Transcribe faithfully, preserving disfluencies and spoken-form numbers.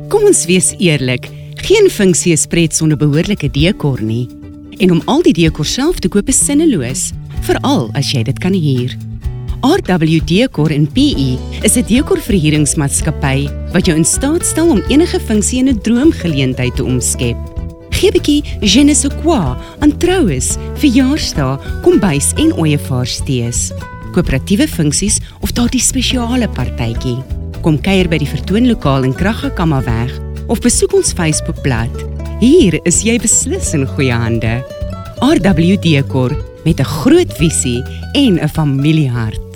Kom ons wees eerlik, geen funksie is pret sonder behoorlike dekor nie. En om al die dekor self te koop is sinneloos, veral as jy dit kan huur. R W Dekor in P E is 'n dekorverhuuringsmaatskappy wat jou in staat stel om enige funksie in 'n droomgeleentheid te omskep. Gee 'n bietjie je ne sais quoi aan troues, verjaarsdae, kombuis en ooievaarsstees, koöperatiewe funksies of daardie spesiale partytjie. Kom kuier by die vertoonlokaal in Kraggakamma-weg of besoek ons Facebookblad. Hier is jy beslis in goeie hande. R W Dekor met 'n groot visie en 'n familiehart.